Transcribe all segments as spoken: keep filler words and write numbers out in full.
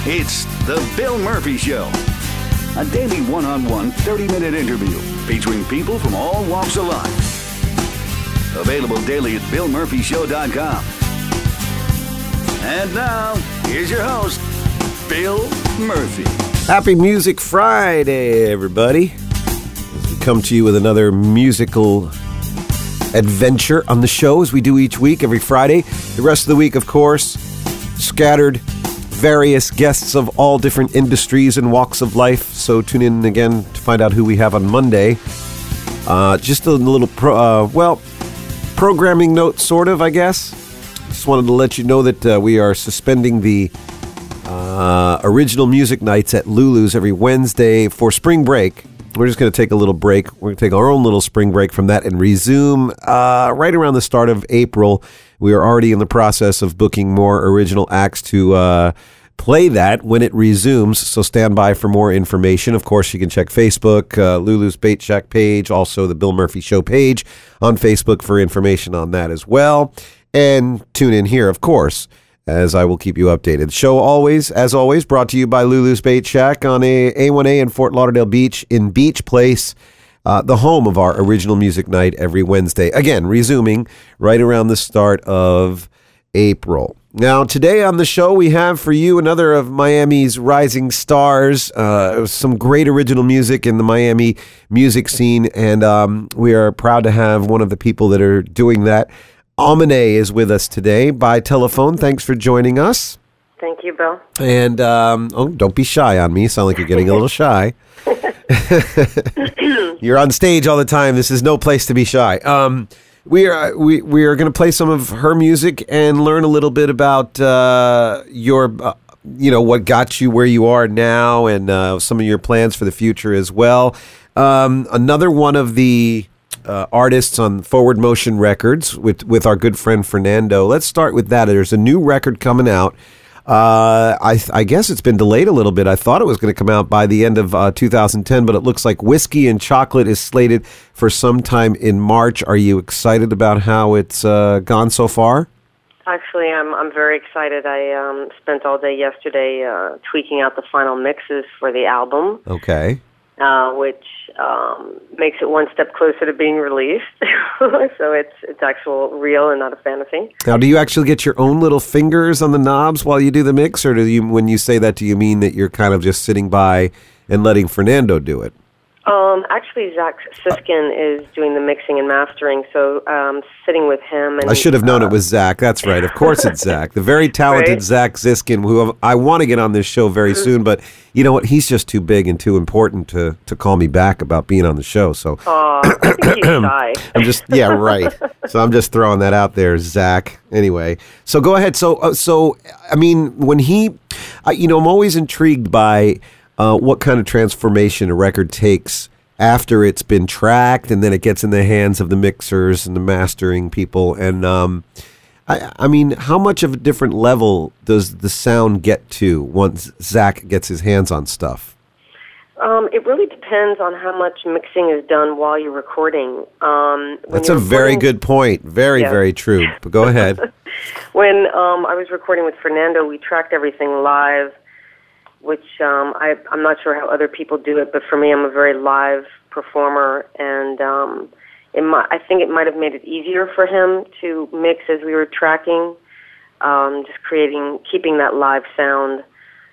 It's The Bill Murphy Show, a daily one-on-one thirty-minute interview featuring people from all walks of life. Available daily at bill murphy show dot com. And now, here's your host, Bill Murphy. Happy Music Friday, everybody. As we come to you with another musical adventure on the show, as we do each week, every Friday. The rest of the week, of course, scattered various guests of all different industries and walks of life. So tune in again to find out who we have on Monday. Uh, just a little, pro, uh, well, programming note, sort of, I guess. Just wanted to let you know that uh, we are suspending the uh, original music nights at Lulu's every Wednesday for spring break. We're just going to take a little break. We're going to take our own little spring break from that and resume uh, right around the start of April. We are already in the process of booking more original acts to uh, play that when it resumes, so stand by for more information. Of course, you can check Facebook, uh, Lulu's Bait Shack page, also the Bill Murphy Show page on Facebook for information on that as well. And tune in here, of course, as I will keep you updated. The show always, as always, brought to you by Lulu's Bait Shack on a A one A in Fort Lauderdale Beach in Beach Place, uh, the home of our original music night every Wednesday. Again, resuming right around the start of April. Now, today on the show, we have for you another of Miami's rising stars, uh, some great original music in the Miami music scene, and um, we are proud to have one of the people that are doing that. Amine is with us today by telephone. Thanks for joining us. Thank you, Bill. And, um, oh, don't be shy on me. You sound like you're getting a little shy. You're on stage all the time. This is no place to be shy. Um, we are we, we are going to play some of her music and learn a little bit about uh, your, uh, you know, what got you where you are now and uh, some of your plans for the future as well. Um, another one of the Uh, artists on Forward Motion Records with with our good friend Fernando. Let's start with that. There's a new record coming out. Uh, I, I guess it's been delayed a little bit. I thought it was going to come out by the end of uh, two thousand ten, but it looks like Whiskey and Chocolate is slated for sometime in March. Are you excited about how it's uh, gone so far? Actually, I'm I'm very excited. I um, spent all day yesterday uh, tweaking out the final mixes for the album. Okay. Uh, which um, makes it one step closer to being released. So it's it's actual real and not a fantasy. Now, do you actually get your own little fingers on the knobs while you do the mix, or do you, when you say that, do you mean that you're kind of just sitting by and letting Fernando do it? Um, actually, Zach Siskin is doing the mixing and mastering, so um, sitting with him. And I should have known uh, it was Zach. That's right. Of course it's Zach. The very talented right? Zach Siskin, who I want to get on this show very soon, but you know what? He's just too big and too important to, to call me back about being on the show. So Aw, I think he's shy. I'm just, yeah, right. So I'm just throwing that out there, Zach. Anyway, so go ahead. So, uh, so I mean, when he, uh, you know, I'm always intrigued by uh, what kind of transformation a record takes after it's been tracked and then it gets in the hands of the mixers and the mastering people. And, um, I, I mean, how much of a different level does the sound get to once Zach gets his hands on stuff? Um, it really depends on how much mixing is done while you're recording. Um, That's a very good point. Very, yeah. very true. But go ahead. When um, I was recording with Fernando, we tracked everything live, which um, I, I'm not sure how other people do it, but for me, I'm a very live performer, and um, it might, I think it might have made it easier for him to mix as we were tracking, um, just creating, keeping that live sound.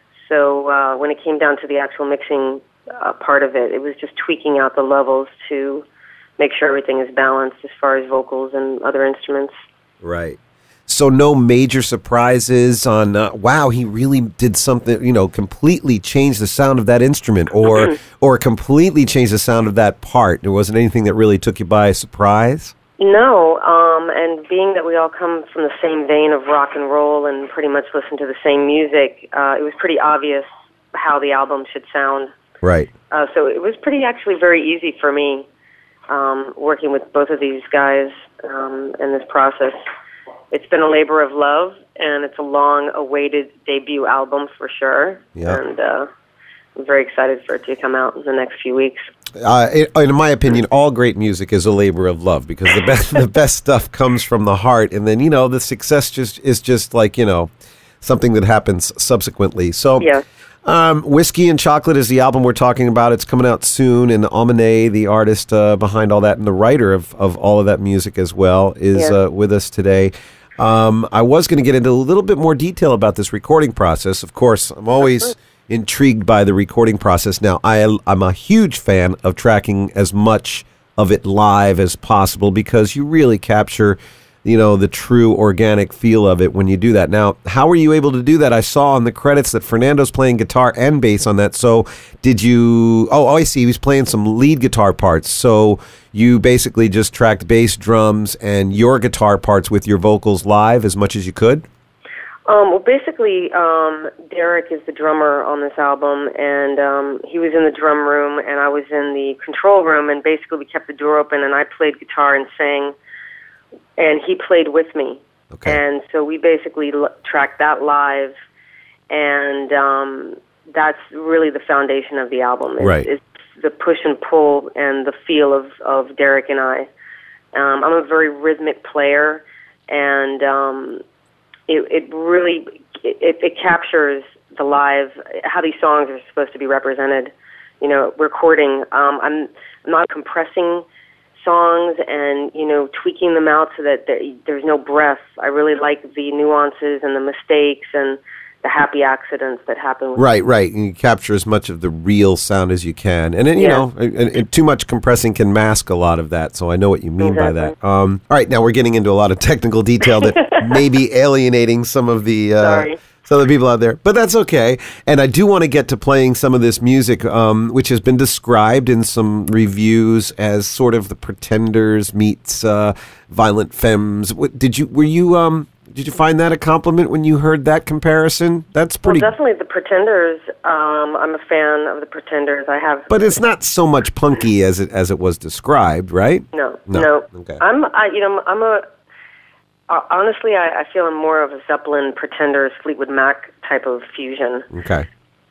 So uh, when it came down to the actual mixing uh, part of it, it was just tweaking out the levels to make sure everything is balanced as far as vocals and other instruments. Right. So no major surprises on, uh, wow, he really did something, you know, completely changed the sound of that instrument or or completely changed the sound of that part. There wasn't anything that really took you by surprise? No, um, and being that we all come from the same vein of rock and roll and pretty much listen to the same music, uh, it was pretty obvious how the album should sound. Right. Uh, so it was pretty actually very easy for me um, working with both of these guys um, in this process. It's been a labor of love, and it's a long-awaited debut album for sure. Yeah. And uh, I'm very excited for it to come out in the next few weeks. Uh, in my opinion, all great music is a labor of love because the best the best stuff comes from the heart, and then you know the success just is just like you know something that happens subsequently. So, Yes. um, Whiskey and Chocolate is the album we're talking about. It's coming out soon, and Amine, the artist uh, behind all that and the writer of, of all of that music as well, is Yes. uh, with us today. Um, I was going to get into a little bit more detail about this recording process. Of course, I'm always intrigued by the recording process. Now, I, I'm a huge fan of tracking as much of it live as possible because you really capture, you know, the true organic feel of it when you do that. Now, how were you able to do that? I saw on the credits that Fernando's playing guitar and bass on that. So did you, oh, I see, he was playing some lead guitar parts. So you basically just tracked bass, drums, and your guitar parts with your vocals live as much as you could? Um, well, basically, um, Derek is the drummer on this album, and um, he was in the drum room, and I was in the control room, and basically we kept the door open, and I played guitar and sang, and he played with me. Okay. And so we basically l- tracked that live, and um, that's really the foundation of the album. It's, Right. It's the push and pull and the feel of, of Derek and I. Um, I'm a very rhythmic player, and um, it, it really it, it captures the live, how these songs are supposed to be represented. You know, recording. Um, I'm, I'm not compressing songs and, you know, tweaking them out so that there, there's no breath. I really like the nuances and the mistakes and the happy accidents that happen. With Right, right. And you capture as much of the real sound as you can. And, then, you Yeah. know, and, and too much compressing can mask a lot of that. So I know what you mean by that. Exactly. Um, all right, now we're getting into a lot of technical detail that may be alienating some of the... Uh, Sorry. Some of the people out there, but that's okay. And I do want to get to playing some of this music, um, which has been described in some reviews as sort of the Pretenders meets uh, Violent Femmes. What, did you were you um, did you find that a compliment when you heard that comparison? That's pretty. Well, definitely the Pretenders. Um, I'm a fan of the Pretenders. I have. But it's not so much punky as it as it was described, right? No, No. no. Okay. I'm, I, you know, I'm a. Uh, honestly, I, I feel I'm more of a Zeppelin, Pretenders, Fleetwood Mac type of fusion. Okay.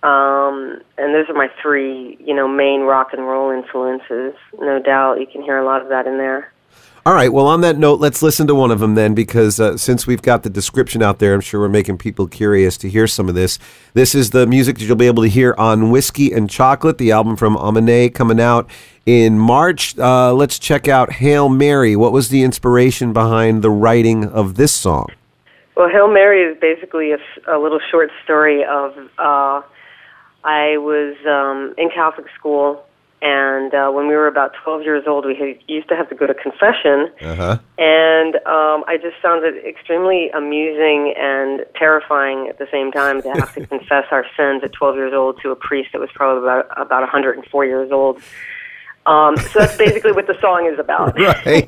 Um, and those are my three, you know, main rock and roll influences. No doubt, you can hear a lot of that in there. All right. Well, on that note, let's listen to one of them then, because uh, since we've got the description out there, I'm sure we're making people curious to hear some of this. This is the music that you'll be able to hear on Whiskey and Chocolate, the album from Amine, coming out in March. Uh, let's check out Hail Mary. What was the inspiration behind the writing of this song? Well, Hail Mary is basically a, a little short story of uh, I was um, in Catholic school. And uh, when we were about twelve years old, we had, used to have to go to confession. Uh-huh. And um, I just found it extremely amusing and terrifying at the same time to have to confess our sins at twelve years old to a priest that was probably about, about one hundred four years old. Um, so that's basically what the song is about. Right.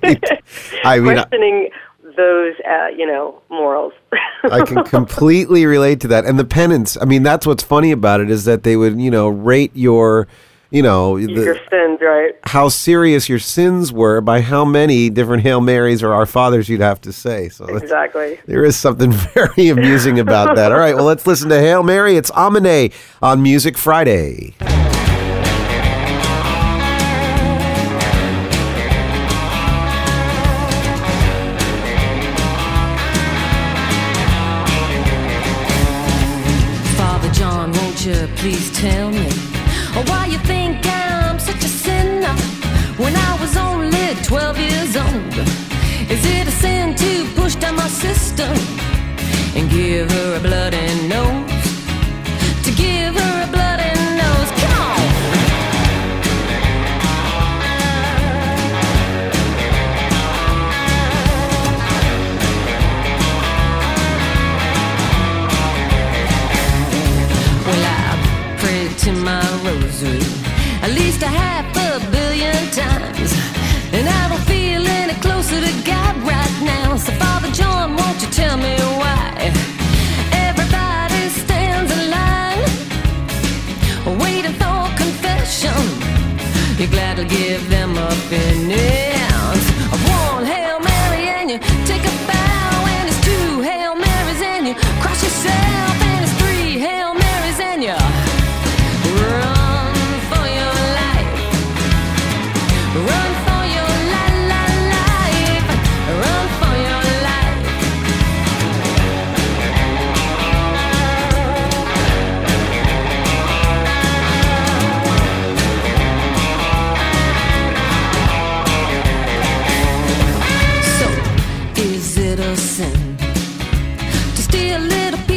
I mean, questioning those, uh, you know, morals. I can completely relate to that. And the penance, I mean, that's what's funny about it is that they would, you know, rate your... You know, the, Your sins, right? how serious your sins were by how many different Hail Marys or Our Fathers you'd have to say. So Exactly. there is something very amusing about that. All right, well, let's listen to Hail Mary. It's Amine on Music Friday. Father John, won't you please tell me why you think I'm such a sinner when I was only twelve years old? Is it a sin to push down my sister and give her a bloody nose? To give her a bloody nose, come on! Well, I prayed to my rosary at least a half a billion times, and I don't feel any closer to God right now. So Father John, won't you tell me why everybody stands in line waiting for confession? You're glad to give them opinions. One Hail Mary and you take a bow, and it's two Hail Marys and you cross yourself, and it's three Hail Marys and you run for your life. Run for your li- li- life. Run for your life.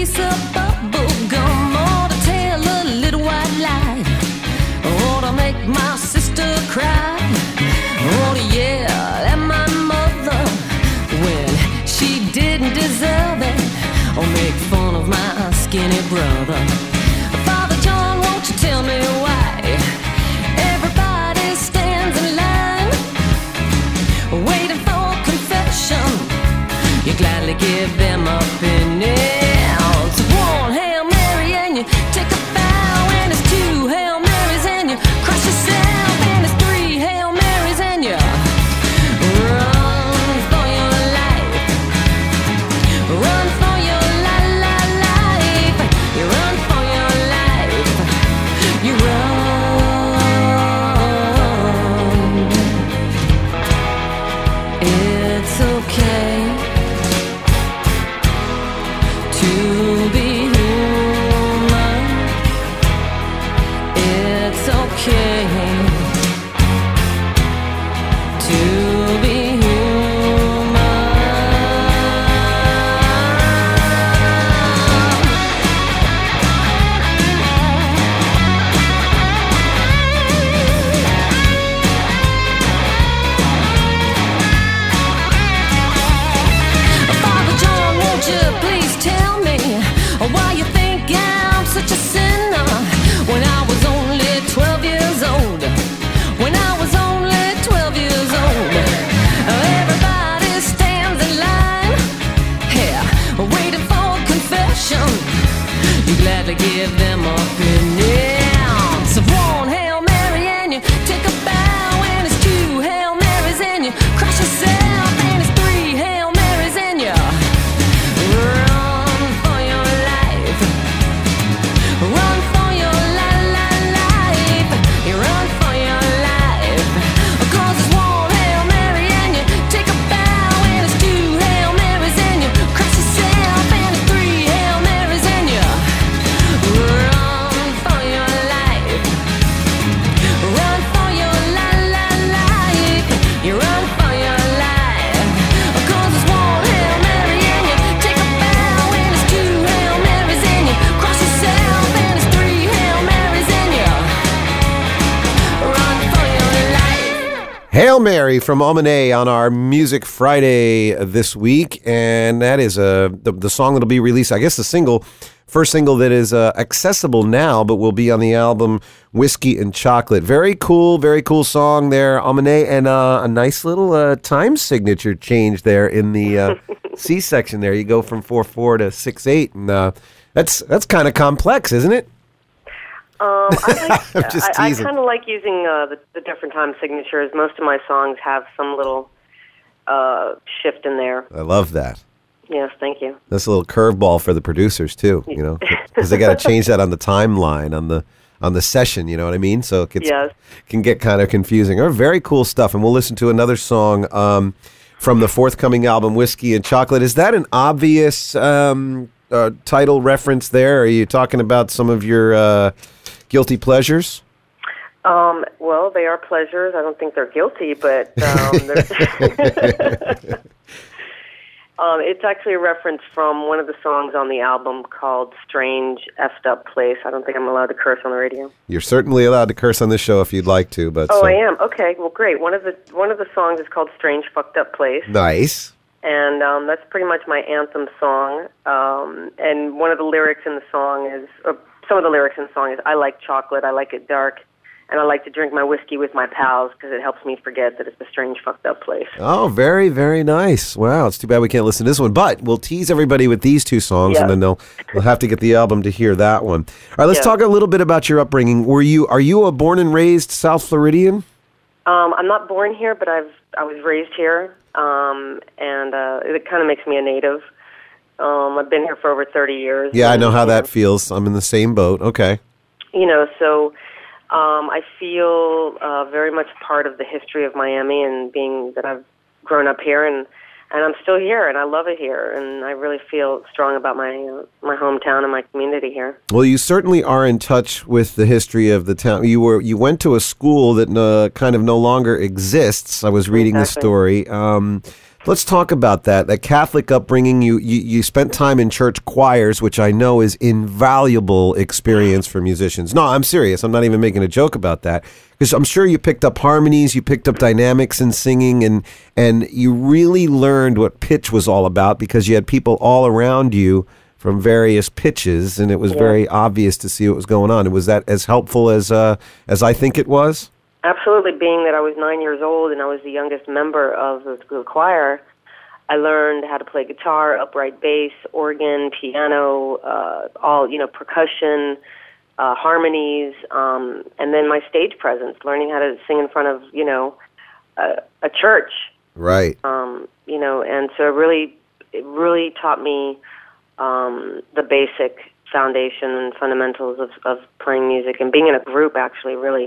piece of bubble gum, or to tell a little white lie, or to make my sister cry, or to yell at my mother when she didn't deserve it, or make fun of my skinny brother. Father John, won't you tell me why everybody stands in line waiting for confession? You gladly give them up in it. It's one Hail Mary and you take a bow, and it's two Hail Marys and you crush yourself, and it's three Hail Marys and you run for your life. Run for your la la life. You run for your life. You run. It's okay to be human. It's okay to be human. Father John, won't you please tell me why you think I'm such a sinner? When I was only twelve years old, when I was only twelve years old, everybody stands in line, yeah, waiting for confession. You gladly give them up in it. So one Hail Mary and you take a bow, and it's two Hail Marys and you crush yourself, and it's three Hail Marys and you run for your life. Run for your la la life. You run for your life. 'Cause it's one Hail Mary and you take a bow, and it's two Hail Marys and you crush yourself, and it's three Hail Marys and you run for your life. Run for your la la life. You run for your life. 'Cause it's one Hail Mary and you take a bow, and it's two Hail Marys and you cross yourself, and it's three Hail Marys and you run for your life. Hail Mary from Almané on our Music Friday this week, and that is uh, the, the song that'll be released, I guess the single, first single that is uh, accessible now, but will be on the album Whiskey and Chocolate. Very cool, very cool song there, Almané, and uh, a nice little uh, time signature change there in the uh, C section there. You go from four four to six eight, and uh, that's that's kind of complex, isn't it? Um, I, like, I'm just I, I teasing. kind of like using uh, the, the different time signatures. Most of my songs have some little uh, shift in there. I love that. Yes, thank you. That's a little curveball for the producers too, you know, because they got to change that on the timeline, on the on the session. You know what I mean? So it gets, Yes. can get kind of confusing. Or very cool stuff, and we'll listen to another song um, from the forthcoming album, Whiskey and Chocolate. Is that an obvious um, uh, title reference there? Are you talking about some of your uh, guilty pleasures? Um, well, they are pleasures. I don't think they're guilty, but um, they're um, it's actually a reference from one of the songs on the album called Strange Effed Up Place. I don't think I'm allowed to curse on the radio. You're certainly allowed to curse on this show if you'd like to. But Oh, so- I am? Okay, well, great. One of the one of the songs is called Strange Fucked Up Place. Nice. And um, that's pretty much my anthem song. Um, and one of the lyrics in the song is, or some of the lyrics in the song is, I like chocolate, I like it dark, and I like to drink my whiskey with my pals because it helps me forget that it's a strange, fucked up place. Oh, very, very nice. Wow, it's too bad we can't listen to this one. But we'll tease everybody with these two songs, Yeah. and then they'll, they'll have to get the album to hear that one. All right, let's Yeah. talk a little bit about your upbringing. Were you Are you a born and raised South Floridian? Um, I'm not born here, but I've I was raised here, um, and uh, it kind of makes me a native. Um, I've been here for over thirty years. Yeah, I know how and, that feels. I'm in the same boat. Okay. You know, so um, I feel uh, very much part of the history of Miami, and being that I've grown up here, and, and I'm still here, and I love it here, and I really feel strong about my uh, my hometown and my community here. Well, you certainly are in touch with the history of the town. You were you went to a school that uh, kind of no longer exists. I was reading Exactly. the story. Um, Let's talk about that. That Catholic upbringing, you, you you spent time in church choirs, which I know is invaluable experience for musicians. No, I'm serious. I'm not even making a joke about that. Because I'm sure you picked up harmonies, you picked up dynamics in singing, and and you really learned what pitch was all about because you had people all around you from various pitches, and it was yeah. very obvious to see what was going on. Was that as helpful as uh, as I think it was? Absolutely. Being that I was nine years old and I was the youngest member of the school choir, I learned how to play guitar, upright bass, organ, piano, uh, all, you know, percussion, uh, harmonies, um, and then my stage presence, learning how to sing in front of, you know, a, a church. Right. Um, you know, and so it really, it really taught me um, the basic foundation and fundamentals of, of playing music and being in a group, actually, really.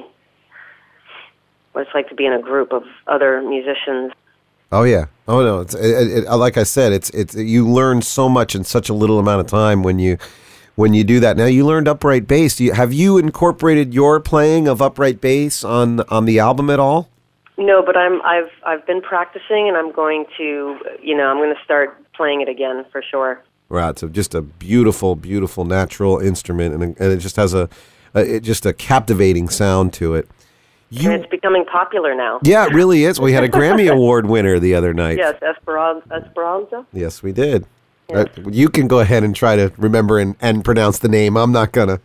What it's like to be in a group of other musicians. Oh yeah, oh no. It's it, it, like I said, it's it's you learn so much in such a little amount of time when you when you do that. Now you learned upright bass. Do you, have you incorporated your playing of upright bass on on the album at all? No, but I'm I've I've been practicing, and I'm going to you know I'm going to start playing it again for sure. Right. So just a beautiful, beautiful natural instrument, and and it just has a, a it just a captivating sound to it. You, and it's becoming popular now. Yeah, it really is. We had a Grammy Award winner the other night. Yes, Esperanza. Esperanza? Yes, we did. Yes. Uh, you can go ahead and try to remember and, and pronounce the name. I'm not going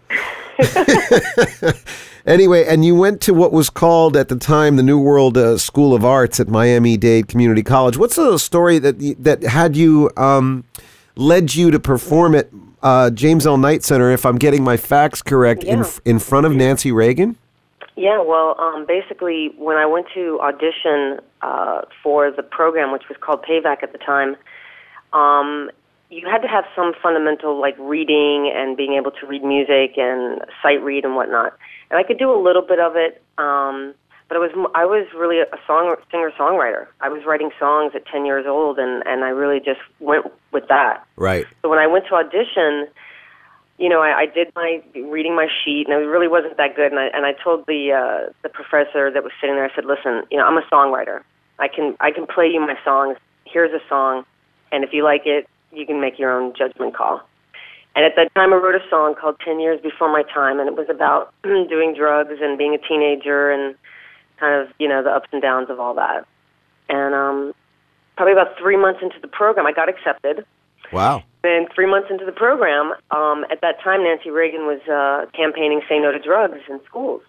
to. Anyway, and you went to what was called at the time the New World uh, School of Arts at Miami-Dade Community College. What's the story that that had you, um, led you to perform at uh, James L. Knight Center, if I'm getting my facts correct, yeah. in in front of Nancy Reagan? Yeah, well, um, basically, when I went to audition uh, for the program, which was called Payback at the time, um, you had to have some fundamental, like, reading and being able to read music and sight read and whatnot. And I could do a little bit of it, um, but I was I was really a song singer-songwriter. I was writing songs at ten years old, and, and I really just went with that. Right. So when I went to audition, you know, I, I did my reading my sheet, and it really wasn't that good. And I and I told the uh, the professor that was sitting there, I said, "Listen, you know, I'm a songwriter. I can I can play you my songs. Here's a song, and if you like it, you can make your own judgment call." And at that time, I wrote a song called ten years Before My Time, and it was about doing drugs and being a teenager and kind of, you know, the ups and downs of all that. And um, probably about three months into the program, I got accepted. Wow. And three months into the program, um, at that time, Nancy Reagan was uh, campaigning Say No to Drugs in schools.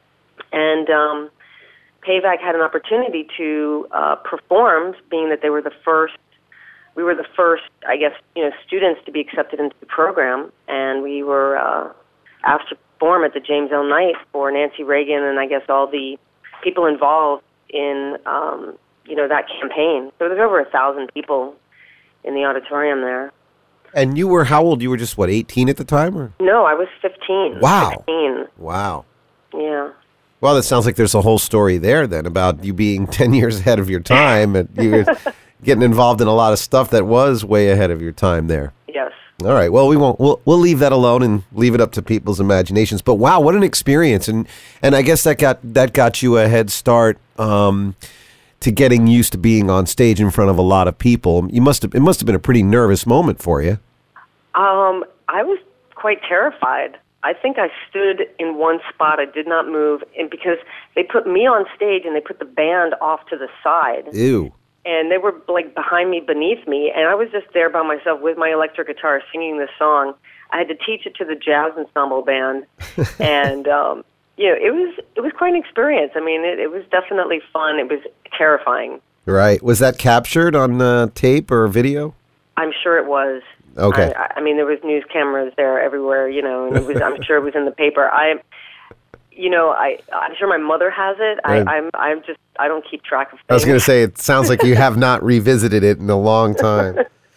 And um, Payback had an opportunity to uh, perform, being that they were the first, we were the first, I guess, you know, students to be accepted into the program. And we were uh, asked to perform at the James L. Knight for Nancy Reagan and I guess all the people involved in, um, you know, that campaign. So there's over a thousand people in the auditorium there. And you were how old? You were just, what, eighteen at the time? Or? No, I was fifteen. Wow. sixteen. Wow. Yeah. Well, that sounds like there's a whole story there then about you being ten years ahead of your time and you were getting involved in a lot of stuff that was way ahead of your time there. Yes. All right. Well, we won't. We'll we'll leave that alone and leave it up to people's imaginations. But wow, what an experience! And and I guess that got that got you a head start um, to getting used to being on stage in front of a lot of people. You must have. It must have been a pretty nervous moment for you. Um, I was quite terrified. I think I stood in one spot. I did not move, and because they put me on stage and they put the band off to the side. Ew. And they were like behind me, beneath me, and I was just there by myself with my electric guitar singing this song. I had to teach it to the jazz ensemble band, and um, you know, it was it was quite an experience. I mean, it, it was definitely fun. It was terrifying. Right. Was that captured on uh, tape or video? I'm sure it was. Okay. I, I mean, there was news cameras there everywhere, you know, and it was. I'm sure it was in the paper. I. You know, I, I'm sure my mother has it. I, I'm, I'm just, I don't keep track of things. I was going to say, it sounds like you have not revisited it in a long time.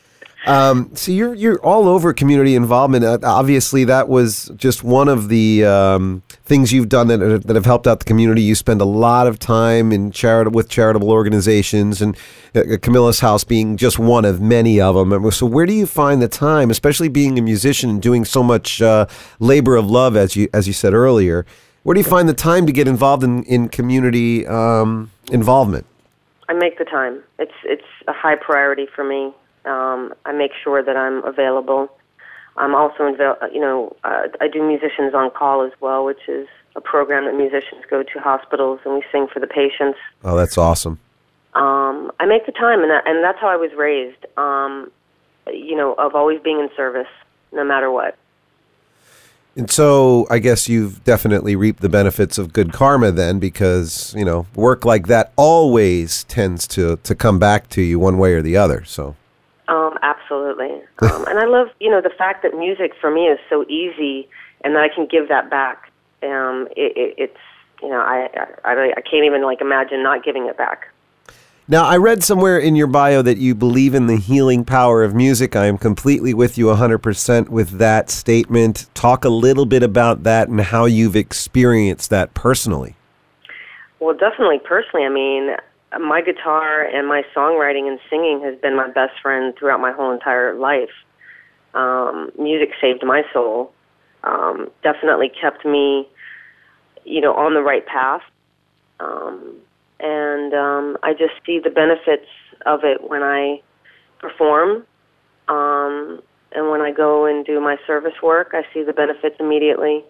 Um, so you're you're all over community involvement. Uh, obviously, that was just one of the um, things you've done that, uh, that have helped out the community. You spend a lot of time in charity with charitable organizations, and uh, Camilla's House being just one of many of them. So where do you find the time, especially being a musician and doing so much uh, labor of love, as you as you said earlier? Where do you find the time to get involved in, in community um, involvement? I make the time. It's it's a high priority for me. Um, I make sure that I'm available. I'm also, you know, uh, I do Musicians on Call as well, which is a program that musicians go to hospitals and we sing for the patients. Oh, that's awesome. Um, I make the time, and that, and that's how I was raised. Um, you know, of always being in service, no matter what. And so I guess you've definitely reaped the benefits of good karma then, because, you know, work like that always tends to, to come back to you one way or the other. So, um, absolutely. Um, and I love, you know, the fact that music for me is so easy and that I can give that back. Um, it, it, it's, you know, I, I, I can't even, like, imagine not giving it back. Now, I read somewhere in your bio that you believe in the healing power of music. I am completely with you one hundred percent with that statement. Talk a little bit about that and how you've experienced that personally. Well, definitely personally. I mean, my guitar and my songwriting and singing has been my best friend throughout my whole entire life. Um, music saved my soul. Um, definitely kept me, you know, on the right path. Um And um, I just see the benefits of it when I perform, um, and when I go and do my service work, I see the benefits immediately.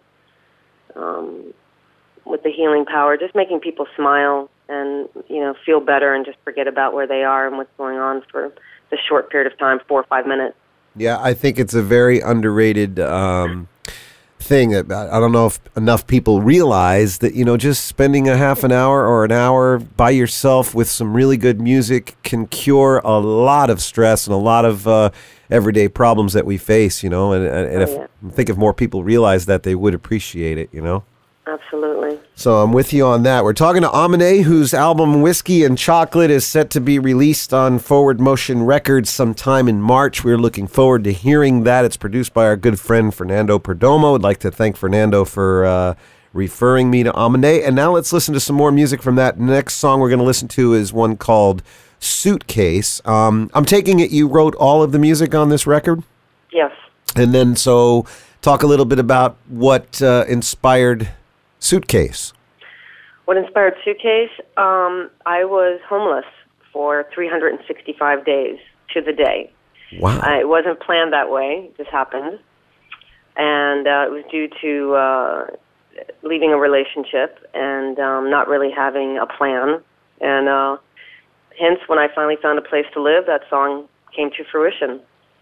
Um, with the healing power, just making people smile and, you know, feel better and just forget about where they are and what's going on for the short period of time, four or five minutes. Yeah, I think it's a very underrated um thing. I don't know if enough people realize that, you know, just spending a half an hour or an hour by yourself with some really good music can cure a lot of stress and a lot of uh, everyday problems that we face, you know, and, and oh, if, yeah. I think if more people realize that, they would appreciate it, you know. Absolutely. So I'm with you on that. We're talking to Amine, whose album Whiskey and Chocolate is set to be released on Forward Motion Records sometime in March. We're looking forward to hearing that. It's produced by our good friend Fernando Perdomo. I'd like to thank Fernando for uh, referring me to Amine. And now let's listen to some more music from that. Next song we're going to listen to is one called Suitcase. Um, I'm taking it you wrote all of the music on this record? Yes. And then so talk a little bit about what uh, inspired Suitcase. What inspired Suitcase? Um, I was homeless for three hundred sixty-five days to the day. Wow. Uh, it wasn't planned that way. It just happened. And uh, it was due to uh, leaving a relationship and um, not really having a plan. And uh, hence, when I finally found a place to live, that song came to fruition.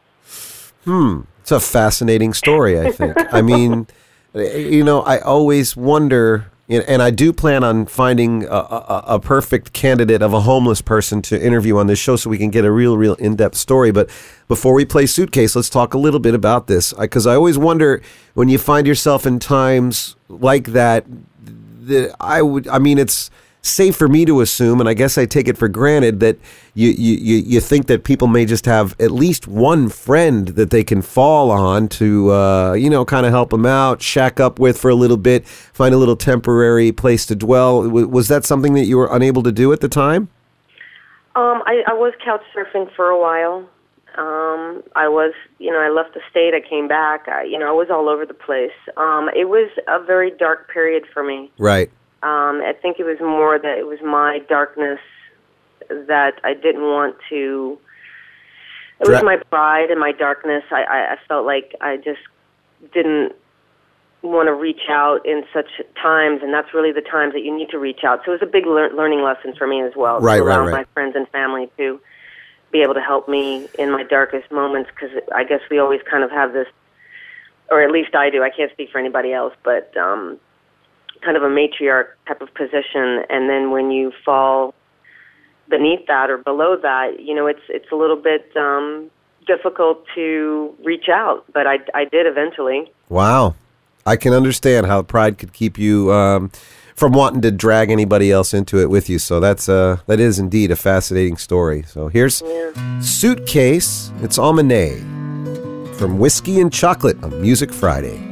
Hmm. It's a fascinating story, I think. I mean, you know, I always wonder, and I do plan on finding a, a, a perfect candidate of a homeless person to interview on this show so we can get a real, real in-depth story. But before we play Suitcase, let's talk a little bit about this. Because I always wonder, when you find yourself in times like that, that I would, I mean, it's safe for me to assume, and I guess I take it for granted, that you, you, you think that people may just have at least one friend that they can fall on to, uh, you know, kind of help them out, shack up with for a little bit, find a little temporary place to dwell. Was that something that you were unable to do at the time? Um, I, I was couch surfing for a while. Um, I was, you know, I left the state, I came back, I, you know, I was all over the place. Um, it was a very dark period for me. Right. Um, I think it was more that it was my darkness that I didn't want to. It was my pride and my darkness. I, I, I felt like I just didn't want to reach out in such times, and that's really the times that you need to reach out. So it was a big lear- learning lesson for me as well. Right, to allow right, right. my friends and family to be able to help me in my darkest moments, because I guess we always kind of have this, or at least I do. I can't speak for anybody else, but um, kind of a matriarch type of position, and then when you fall beneath that or below that, you know, it's it's a little bit um, difficult to reach out, but I, I did eventually. Wow. I can understand how pride could keep you um, from wanting to drag anybody else into it with you, so that's uh, that is indeed a fascinating story. So here's yeah. Suitcase. It's Amine from Whiskey and Chocolate on Music Friday.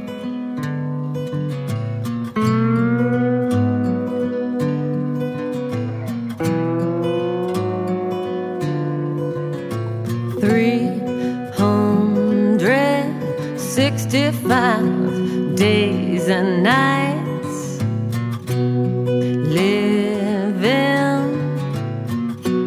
sixty-five days and nights living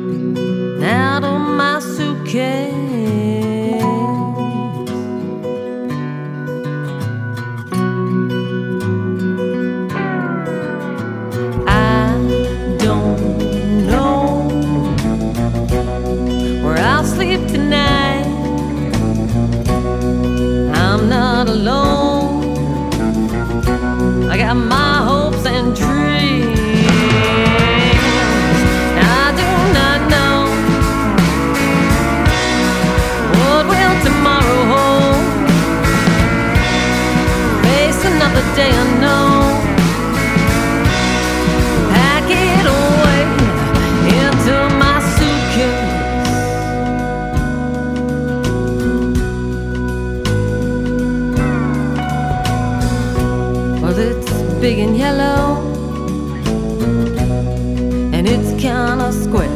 big and yellow, and it's kinda square.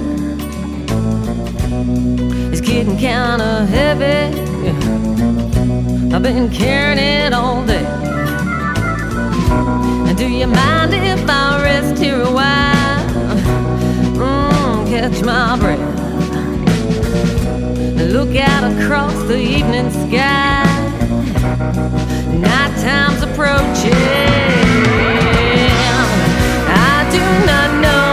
It's getting kinda heavy, I've been carrying it all day. And do you mind if I rest here a while? Mm, catch my breath, look out across the evening sky. Nighttime's approaching. I do not know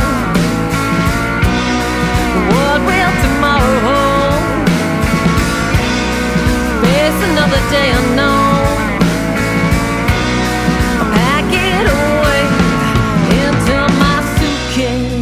what will tomorrow hold. Face another day unknown. Pack it away into my suitcase.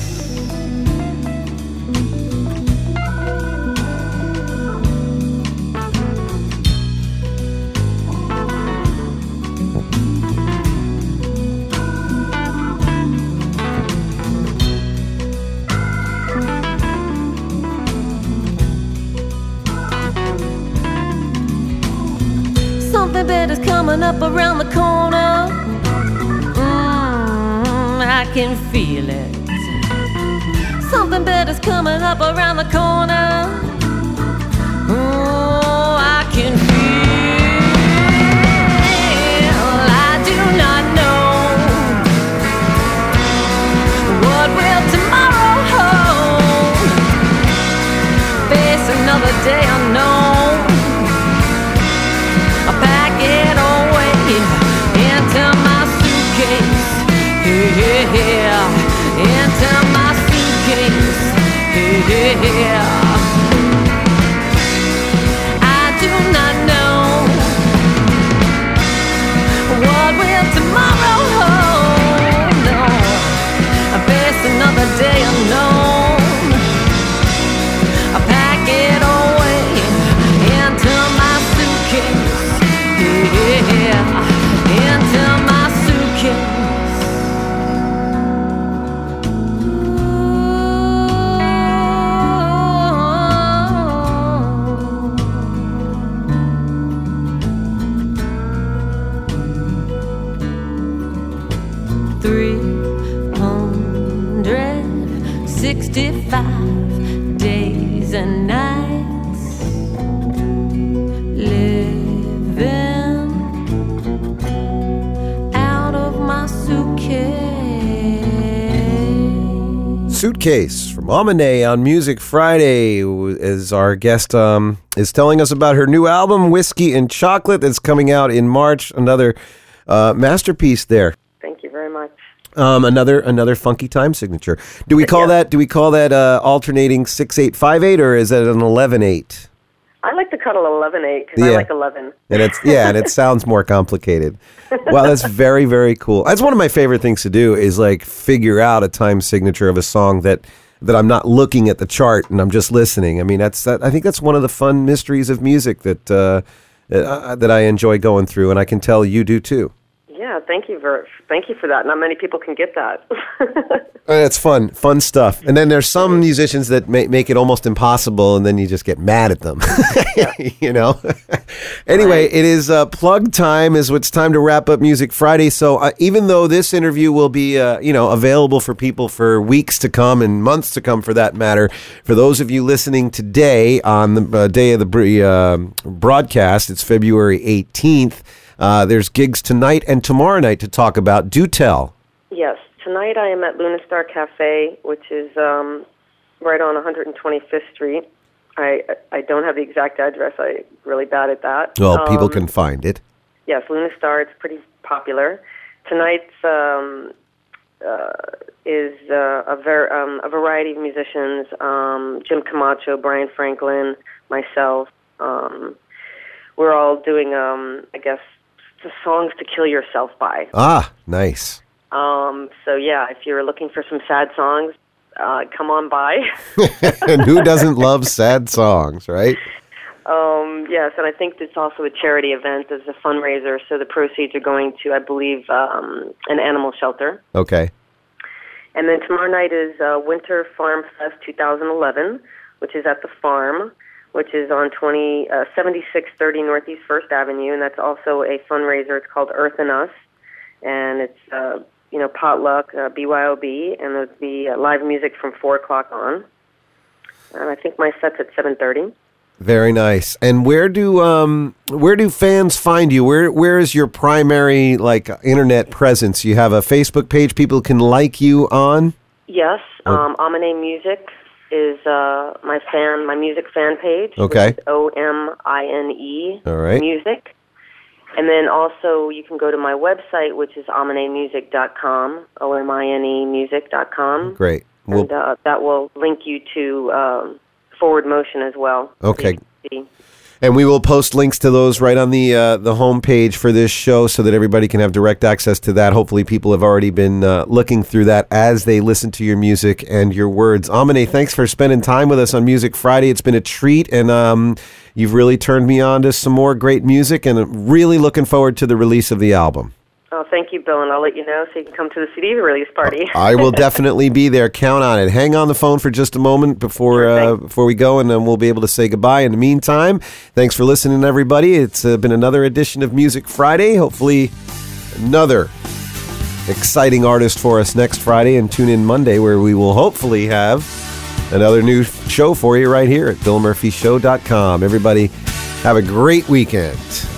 Something better's coming up around the corner. Mm, I can feel it. Something better's coming up around the corner. Oh, I can feel. I do not know what will tomorrow hold. Face another day unknown. I pack it away into my suitcase. Yeah, into my suitcase. Yeah. I do not know what will tomorrow hold. No, I face another day unknown. I pack it away into my suitcase. Yeah, into my suitcase. Three hundred sixty-five days and nights living out of my suitcase. Suitcase from Amine on Music Friday is our guest, um, is telling us about her new album, Whiskey and Chocolate, that's coming out in March. Another uh, masterpiece there. Thank you very much. Um, another another funky time signature. Do we call Yeah. that? Do we call that uh, alternating six eight five eight, or is that an eleven eight? I like to cuddle eleven eight because Yeah. I like eleven. And it's yeah, and it sounds more complicated. Wow, that's very very cool. That's one of my favorite things to do is like figure out a time signature of a song that that I'm not looking at the chart and I'm just listening. I mean, that's that. I think that's one of the fun mysteries of music that uh, uh, that I enjoy going through, and I can tell you do too. Yeah, thank you for thank you for that. Not many people can get that. And it's fun, fun stuff. And then there's some musicians that make, make it almost impossible, and then you just get mad at them. You know? Anyway, Right. it is uh, plug time. Is It's time to wrap up Music Friday. So uh, even though this interview will be, uh, you know, available for people for weeks to come and months to come, for that matter, for those of you listening today on the uh, day of the br- uh, broadcast, it's February eighteenth. Uh, there's gigs tonight and tomorrow night to talk about. Do tell. Yes, tonight I am at Luna Star Cafe, which is um, right on one hundred twenty-fifth Street. I I don't have the exact address. I'm really bad at that. Well, people Um, can find it. Yes, Luna Star. It's pretty popular. Tonight's um, uh, is uh, a ver- um, a variety of musicians: um, Jim Camacho, Brian Franklin, myself. Um, we're all doing, um, I guess, the songs to kill yourself by. Ah, nice. Um, so yeah, if you're looking for some sad songs, uh, come on by. And who doesn't love sad songs, right? Um, yes, and I think it's also a charity event. It's a fundraiser, so the proceeds are going to, I believe, um, an animal shelter. Okay. And then tomorrow night is uh, Winter Farm Fest twenty eleven, which is at the farm, which is on twenty seventy-six thirty Northeast First Avenue, and that's also a fundraiser. It's called Earth and Us, and it's uh, you know potluck, uh, B Y O B, and there'll be uh, live music from four o'clock on. And I think my set's at seven thirty. Very nice. And where do um where do fans find you? Where where is your primary like internet presence? You have a Facebook page people can like you on? Yes, um, Amine Music is uh, my fan, my music fan page. Okay. O M I N E. All right. Music. And then also you can go to my website, which is amine music dot com, O M I N E music dot com. Great. We'll, and uh, that will link you to um, Forward Motion as well. Okay. So and we will post links to those right on the uh, the homepage for this show so that everybody can have direct access to that. Hopefully people have already been uh, looking through that as they listen to your music and your words. Amine, thanks for spending time with us on Music Friday. It's been a treat, and um, you've really turned me on to some more great music, and I'm really looking forward to the release of the album. Oh, thank you, Bill, and I'll let you know so you can come to the C D release party. I will definitely be there. Count on it. Hang on the phone for just a moment before uh, before we go, and then we'll be able to say goodbye. In the meantime, thanks for listening, everybody. It's uh, been another edition of Music Friday. Hopefully, another exciting artist for us next Friday, and tune in Monday where we will hopefully have another new show for you right here at bill murphy show dot com. Everybody, have a great weekend.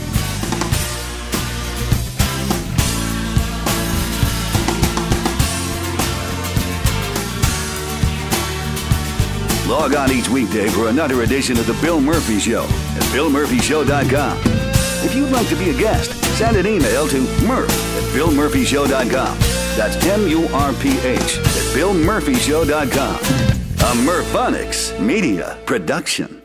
Log on each weekday for another edition of The Bill Murphy Show at bill murphy show dot com. If you'd like to be a guest, send an email to murph at bill murphy show dot com. That's M U R P H at bill murphy show dot com. A Murphonics Media Production.